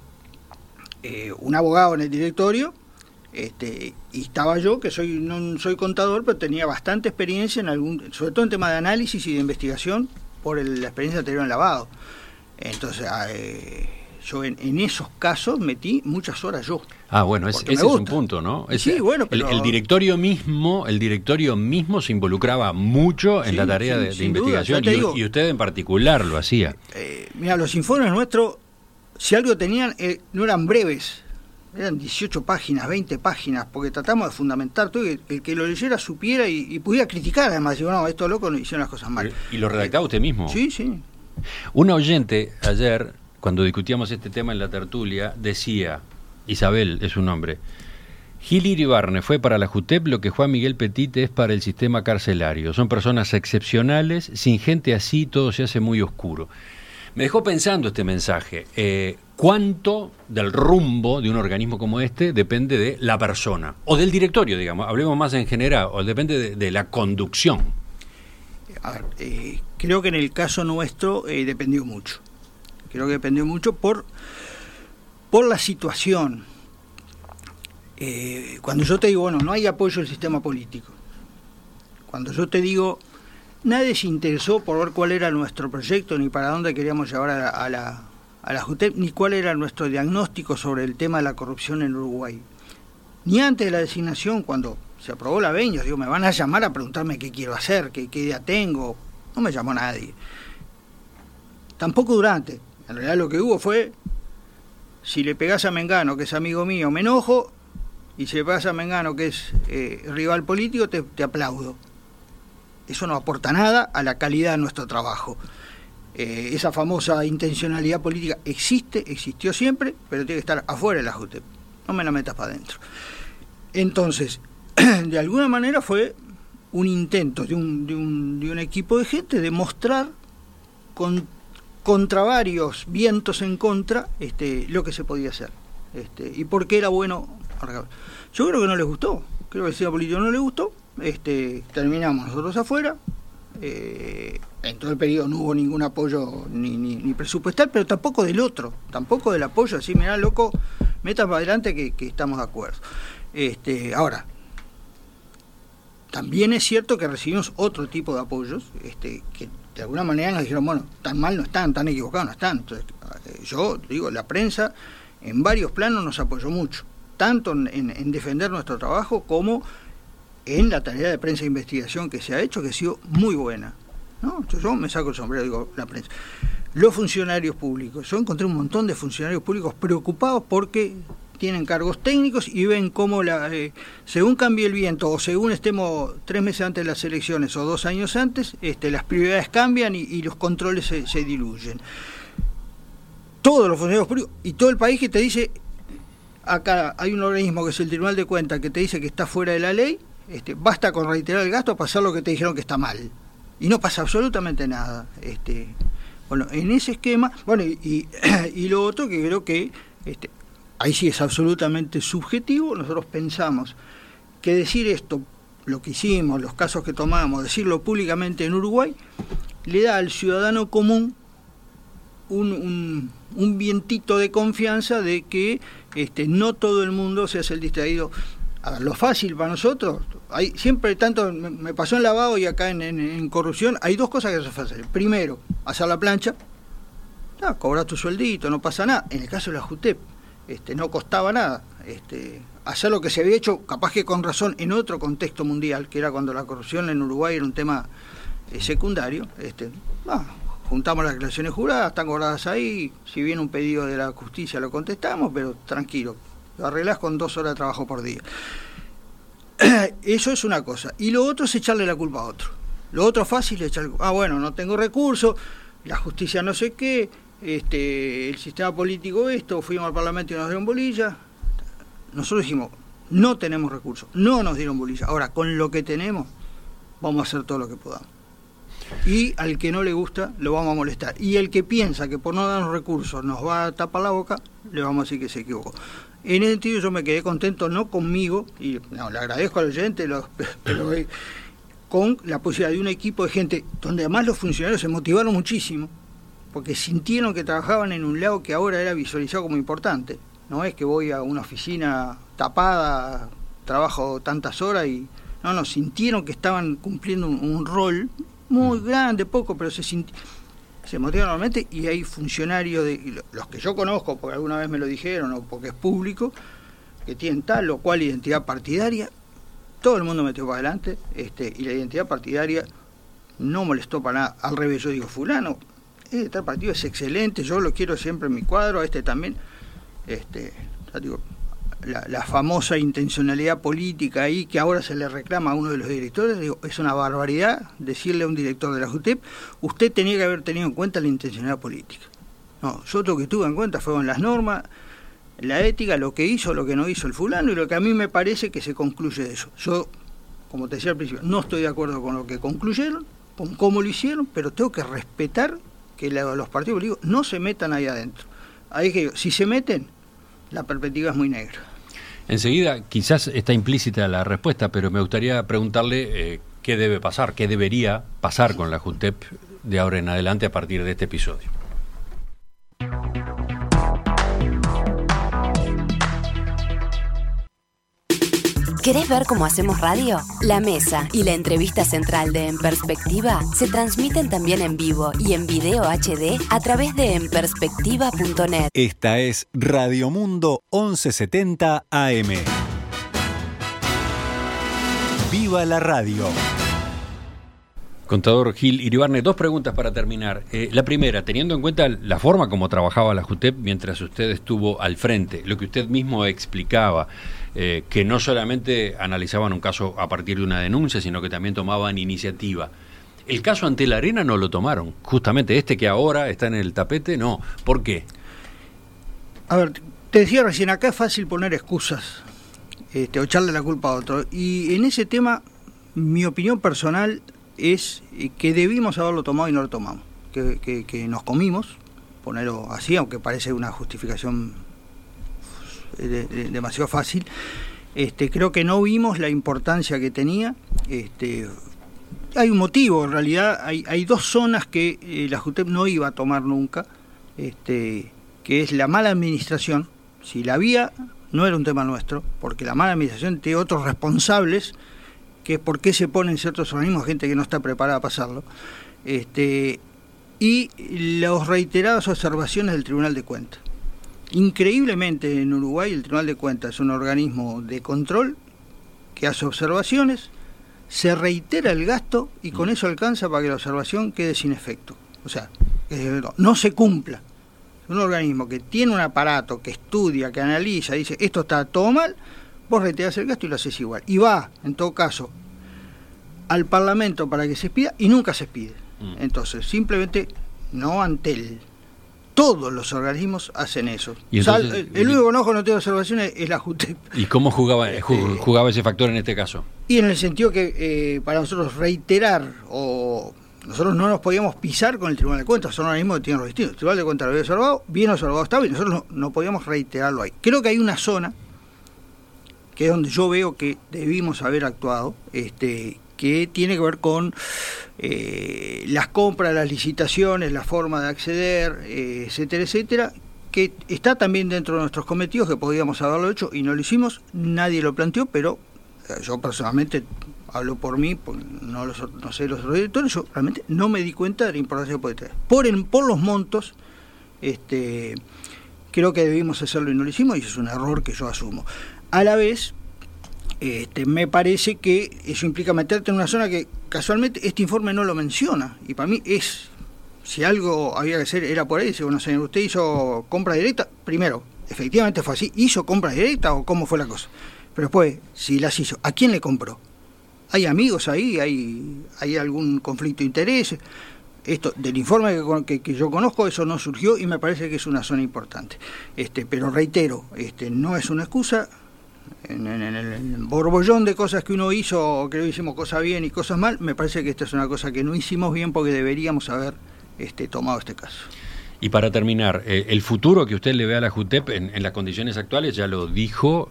un abogado en el directorio, y estaba yo, que no soy contador, pero tenía bastante experiencia sobre todo en tema de análisis y de investigación por la experiencia anterior en lavado. Entonces yo en esos casos metí muchas horas yo. Bueno, ese es un punto, ¿no? Sí, bueno, pero el directorio mismo se involucraba mucho en la tarea de investigación, duda, y usted en particular lo hacía. Mira, los informes nuestros, si algo tenían, no eran breves, eran 18 páginas, 20 páginas, porque tratamos de fundamentar todo, y el que lo leyera supiera y pudiera criticar, además, digo, no, estos locos no hicieron las cosas mal. ¿Y lo redactaba usted mismo? Sí. Una oyente ayer, cuando discutíamos este tema en la tertulia, decía, Isabel es su nombre, Gil Iribarne fue para la JUTEP lo que Juan Miguel Petit es para el sistema carcelario. Son personas excepcionales, sin gente así todo se hace muy oscuro. Me dejó pensando este mensaje. ¿Cuánto del rumbo de un organismo como este depende de la persona? O del directorio, digamos, hablemos más en general, o depende de la conducción. A ver, creo que en el caso nuestro dependió mucho. Creo que dependió mucho por la situación. Cuando yo te digo, no hay apoyo del sistema político. Cuando yo te digo, nadie se interesó por ver cuál era nuestro proyecto, ni para dónde queríamos llevar a la JUTEP, ni cuál era nuestro diagnóstico sobre el tema de la corrupción en Uruguay. Ni antes de la designación, cuando se aprobó la VEño, digo, me van a llamar a preguntarme qué quiero hacer, qué idea tengo. No me llamó nadie. Tampoco durante. En realidad lo que hubo fue, si le pegás a Mengano, que es amigo mío, me enojo, y si le pegás a Mengano, que es rival político, te aplaudo. Eso no aporta nada a la calidad de nuestro trabajo. Esa famosa intencionalidad política existió siempre, pero tiene que estar afuera de la JUTEP. No me la metas para adentro. Entonces, de alguna manera fue un intento de un equipo de gente de mostrar contra varios vientos en contra lo que se podía hacer. Y por qué era bueno. Yo creo que no les gustó. Creo que el sistema político no les gustó. Terminamos nosotros afuera. En todo el periodo no hubo ningún apoyo ni presupuestal, pero tampoco del otro, tampoco del apoyo, así, mirá, loco, metas para adelante que estamos de acuerdo. Ahora, también es cierto que recibimos otro tipo de apoyos, que de alguna manera nos dijeron, bueno, tan mal no están, tan equivocados no están. Entonces, yo digo, la prensa en varios planos nos apoyó mucho, tanto en defender nuestro trabajo como en la tarea de prensa e investigación que se ha hecho, que ha sido muy buena, ¿no? Entonces yo me saco el sombrero, digo, la prensa. Los funcionarios públicos, yo encontré un montón de funcionarios públicos preocupados porque tienen cargos técnicos y ven cómo según cambie el viento o según estemos 3 meses antes de las elecciones o 2 años antes, las prioridades cambian y los controles se diluyen. Todos los funcionarios públicos y todo el país que te dice, acá hay un organismo que es el Tribunal de Cuentas que te dice que está fuera de la ley, basta con reiterar el gasto, pasar lo que te dijeron que está mal. Y no pasa absolutamente nada. Bueno, en ese esquema, bueno, y lo otro que creo que ahí sí es absolutamente subjetivo. Nosotros pensamos que decir esto, lo que hicimos, los casos que tomamos, decirlo públicamente en Uruguay, le da al ciudadano común un vientito de confianza de que no todo el mundo se hace el distraído. A ver, lo fácil para nosotros, hay siempre tanto, me pasó en lavado y acá en corrupción, hay 2 cosas que se hacen. Primero, hacer la plancha, cobrar tu sueldito, no pasa nada. En el caso de la JUTEP, no costaba nada. Hacer lo que se había hecho, capaz que con razón, en otro contexto mundial, que era cuando la corrupción en Uruguay era un tema secundario. Juntamos las declaraciones juradas, están guardadas ahí, si viene un pedido de la justicia lo contestamos, pero tranquilo, lo arreglás con 2 horas de trabajo por día. Eso es una cosa. Y lo otro es echarle la culpa a otro. Lo otro fácil es echarle, bueno, no tengo recursos, la justicia no sé qué, el sistema político fuimos al Parlamento y nos dieron bolilla. Nosotros dijimos, no tenemos recursos, no nos dieron bolilla. Ahora, con lo que tenemos, vamos a hacer todo lo que podamos. Y al que no le gusta, lo vamos a molestar. Y el que piensa que por no darnos recursos nos va a tapar la boca, le vamos a decir que se equivocó. En ese sentido yo me quedé contento, no conmigo, y le agradezco al oyente, pero con la posibilidad de un equipo de gente, donde además los funcionarios se motivaron muchísimo, porque sintieron que trabajaban en un lado que ahora era visualizado como importante. No es que voy a una oficina tapada, trabajo tantas horas y... No, sintieron que estaban cumpliendo un rol muy grande, poco, pero se motivan normalmente, y hay funcionarios, los que yo conozco, porque alguna vez me lo dijeron, o porque es público, que tienen tal o cual identidad partidaria, todo el mundo metió para adelante, y la identidad partidaria no molestó para nada. Al revés, yo digo, fulano, tal partido es excelente, yo lo quiero siempre en mi cuadro, también, ya digo, la famosa intencionalidad política ahí que ahora se le reclama a uno de los directores, digo, es una barbaridad decirle a un director de la JUTEP, usted tenía que haber tenido en cuenta la intencionalidad política. No, yo lo que tuve en cuenta fueron las normas, la ética, lo que hizo, lo que no hizo el fulano, y lo que a mí me parece que se concluye de eso. Yo, como te decía al principio, no estoy de acuerdo con lo que concluyeron, con cómo lo hicieron, pero tengo que respetar que los partidos políticos no se metan ahí adentro. Ahí que si se meten, la perspectiva es muy negra. Enseguida, quizás está implícita la respuesta, pero me gustaría preguntarle qué debe pasar, qué debería pasar con la JUTEP de ahora en adelante a partir de este episodio. ¿Querés ver cómo hacemos radio? La mesa y la entrevista central de En Perspectiva se transmiten también en vivo y en video HD a través de enperspectiva.net. Esta es Radio Mundo 1170 AM. ¡Viva la radio! Contador Gil Iribarne, 2 preguntas para terminar. La primera, teniendo en cuenta la forma como trabajaba la JUTEP mientras usted estuvo al frente, lo que usted mismo explicaba, que no solamente analizaban un caso a partir de una denuncia, sino que también tomaban iniciativa. El caso Antel Arena no lo tomaron, justamente que ahora está en el tapete, no. ¿Por qué? A ver, te decía recién, acá es fácil poner excusas, o echarle la culpa a otro, y en ese tema, mi opinión personal es que debimos haberlo tomado y no lo tomamos, que nos comimos, ponerlo así, aunque parece una justificación demasiado fácil. Creo que no vimos la importancia que tenía. Hay un motivo, en realidad hay 2 zonas que la JUTEP no iba a tomar nunca, que es la mala administración. Si la había, no era un tema nuestro, porque la mala administración tiene otros responsables, que es por qué se ponen ciertos organismos gente que no está preparada para hacerlo. y las reiteradas observaciones del Tribunal de Cuentas. Increíblemente en Uruguay el Tribunal de Cuentas es un organismo de control que hace observaciones, se reitera el gasto y con eso alcanza para que la observación quede sin efecto. O sea, que no se cumpla. Un organismo que tiene un aparato, que estudia, que analiza, dice esto está todo mal, vos reiterás el gasto y lo haces igual. Y va, en todo caso, al Parlamento para que se expida y nunca se expide. Entonces, simplemente no Antel. Todos los organismos hacen eso. ¿Y entonces, el único enojo que no tiene observaciones es la JUTEP. ¿Y cómo jugaba ese factor en este caso? Y en el sentido que para nosotros reiterar, o nosotros no nos podíamos pisar con el Tribunal de Cuentas, son organismos que tienen los distintos. El Tribunal de Cuentas lo había observado, bien observado estaba, y nosotros no podíamos reiterarlo ahí. Creo que hay una zona, que es donde yo veo que debimos haber actuado, que tiene que ver con las compras, las licitaciones, la forma de acceder, etcétera, etcétera, que está también dentro de nuestros cometidos, que podíamos haberlo hecho y no lo hicimos, nadie lo planteó, pero yo personalmente hablo por mí, no sé los otros directores, yo realmente no me di cuenta de la importancia que puede tener. Por los montos, creo que debimos hacerlo y no lo hicimos, y eso es un error que yo asumo. A la vez, me parece que eso implica meterte en una zona que casualmente este informe no lo menciona, y para mí si algo había que hacer era por ahí. Dice, bueno, señor, ¿usted hizo compra directa? Primero, efectivamente fue así, ¿hizo compra directa o cómo fue la cosa? Pero después, si las hizo, ¿a quién le compró? ¿Hay amigos ahí? ¿Hay algún conflicto de intereses? Esto, del informe que yo conozco, eso no surgió y me parece que es una zona importante. Pero reitero, no es una excusa. En el borbollón de cosas que uno hizo, creo que hicimos cosas bien y cosas mal, me parece que esta es una cosa que no hicimos bien porque deberíamos haber tomado este caso. Y para terminar, el futuro que usted le ve a la JUTEP en las condiciones actuales, ya lo dijo,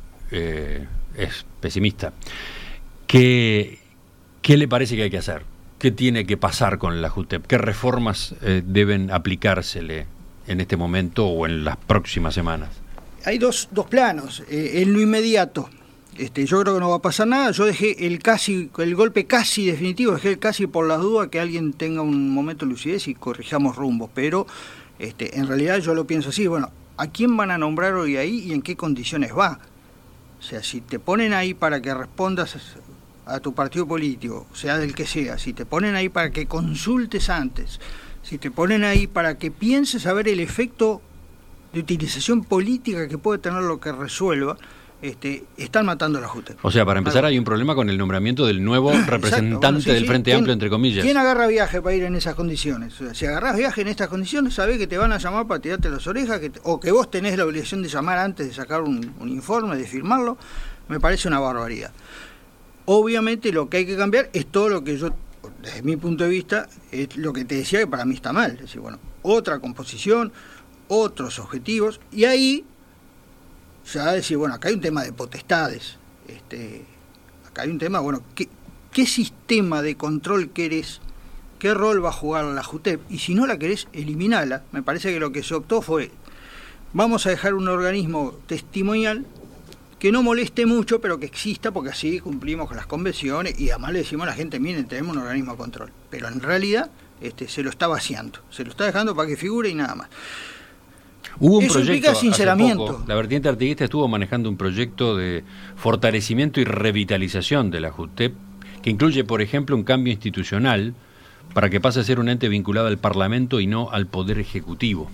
es pesimista. ¿Qué le parece que hay que hacer? ¿Qué tiene que pasar con la JUTEP? ¿Qué reformas deben aplicársele en este momento o en las próximas semanas? Hay dos planos. En lo inmediato, yo creo que no va a pasar nada. Yo dejé el golpe casi definitivo, dejé el casi por las dudas que alguien tenga un momento de lucidez y corrijamos rumbos. Pero en realidad yo lo pienso así. Bueno, ¿a quién van a nombrar hoy ahí y en qué condiciones va? O sea, si te ponen ahí para que respondas a tu partido político, sea del que sea, si te ponen ahí para que consultes antes, si te ponen ahí para que pienses a ver el efecto de utilización política que puede tener lo que resuelva, están matando a la JUTEP. O sea, para empezar hay un problema con el nombramiento del nuevo representante del Frente Amplio, entre comillas. ¿Quién agarra viaje para ir en esas condiciones? O sea, si agarrás viaje en estas condiciones, sabés que te van a llamar para tirarte las orejas, o que vos tenés la obligación de llamar antes de sacar un informe, de firmarlo, me parece una barbaridad. Obviamente lo que hay que cambiar es todo lo que yo, desde mi punto de vista, es lo que te decía que para mí está mal. Es decir, bueno, otra composición, otros objetivos, y ahí ya decir, bueno, acá hay un tema de potestades, acá hay un tema, bueno, ¿qué sistema de control querés? ¿Qué rol va a jugar la JUTEP? Y si no la querés, eliminala. Me parece que lo que se optó fue, vamos a dejar un organismo testimonial que no moleste mucho, pero que exista, porque así cumplimos con las convenciones, y además le decimos a la gente, miren, tenemos un organismo de control. Pero en realidad se lo está vaciando, se lo está dejando para que figure y nada más. Hubo un Eso proyecto implica sinceramiento. hace poco, la vertiente artiguista estuvo manejando un proyecto de fortalecimiento y revitalización de la JUTEP, que incluye, por ejemplo, un cambio institucional para que pase a ser un ente vinculado al Parlamento y no al Poder Ejecutivo.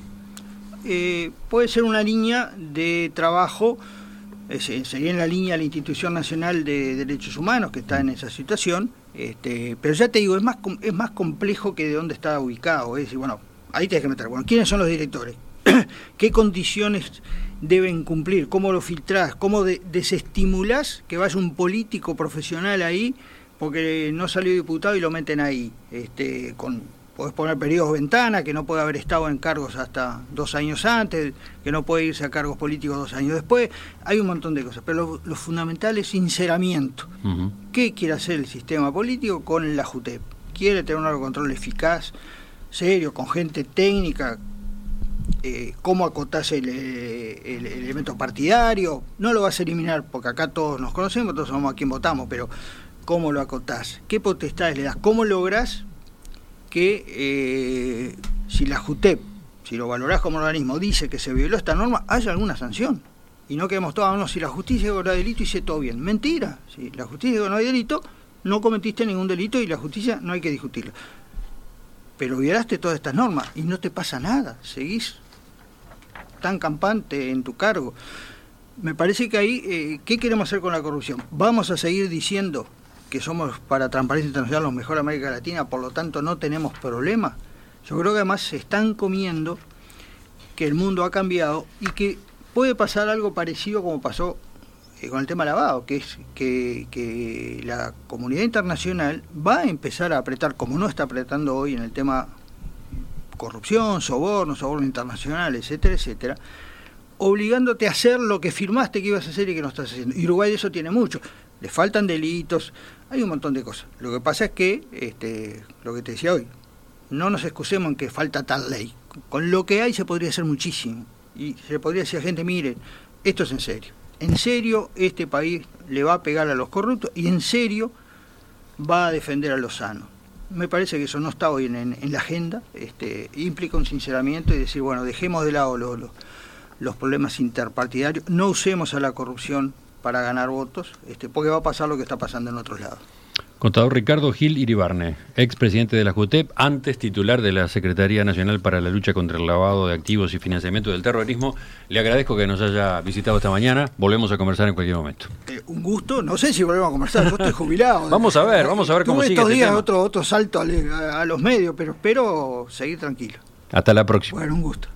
Puede ser una línea de trabajo, sería en la línea de la Institución Nacional de Derechos Humanos, que está en esa situación, pero ya te digo, es más complejo que de dónde está ubicado. Es decir, bueno, ahí tienes que meter, bueno, ¿quiénes son los directores? ¿Qué condiciones deben cumplir? ¿Cómo lo filtrás? ¿Cómo desestimulás que vaya un político profesional ahí porque no salió diputado y lo meten ahí? Podés poner periodos ventana, que no puede haber estado en cargos hasta 2 años antes, que no puede irse a cargos políticos 2 años después. Hay un montón de cosas, pero lo fundamental es sinceramiento. Uh-huh. ¿Qué quiere hacer el sistema político con la JUTEP? ¿Quiere tener un control eficaz, serio, con gente técnica? ¿Cómo acotás el elemento partidario? No lo vas a eliminar, porque acá todos nos conocemos, todos sabemos a quién votamos, pero ¿cómo lo acotás? ¿Qué potestades le das? ¿Cómo lográs que que si la JUTEP, si lo valorás como organismo, dice que se violó esta norma, haya alguna sanción. Y no quedemos todos, no, si la justicia dijo que no hay delito, hice todo bien. Mentira. Si la justicia dijo que no hay delito, no cometiste ningún delito y la justicia no hay que discutirlo. Pero violaste todas estas normas y no te pasa nada. Seguís tan campante en tu cargo. Me parece que ahí, ¿qué queremos hacer con la corrupción? ¿Vamos a seguir diciendo que somos para Transparencia Internacional los mejores de América Latina, por lo tanto no tenemos problema? Yo creo que además se están comiendo que el mundo ha cambiado y que puede pasar algo parecido como pasó con el tema lavado, que es que la comunidad internacional va a empezar a apretar, como no está apretando hoy en el tema corrupción, soborno internacional, etcétera, etcétera, obligándote a hacer lo que firmaste que ibas a hacer y que no estás haciendo. Y Uruguay de eso tiene mucho. Le faltan delitos, hay un montón de cosas. Lo que pasa es que, lo que te decía hoy, no nos excusemos en que falta tal ley. Con lo que hay se podría hacer muchísimo. Y se podría decir a gente, mire, esto es en serio. En serio este país le va a pegar a los corruptos y en serio va a defender a los sanos. Me parece que eso no está hoy en la agenda. Implica un sinceramiento y decir, bueno, dejemos de lado los problemas interpartidarios, no usemos a la corrupción para ganar votos, porque va a pasar lo que está pasando en otros lados. Contador Ricardo Gil Iribarne, expresidente de la JUTEP, antes titular de la Secretaría Nacional para la Lucha contra el Lavado de Activos y Financiamiento del Terrorismo, le agradezco que nos haya visitado esta mañana. Volvemos a conversar en cualquier momento. Un gusto, no sé si volvemos a conversar, yo estoy jubilado. Vamos a ver cómo sigue estos días este tema. otro salto a los medios, pero espero seguir tranquilo. Hasta la próxima. Bueno, un gusto.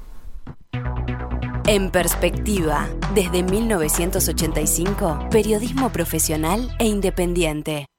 En Perspectiva, desde 1985, periodismo profesional e independiente.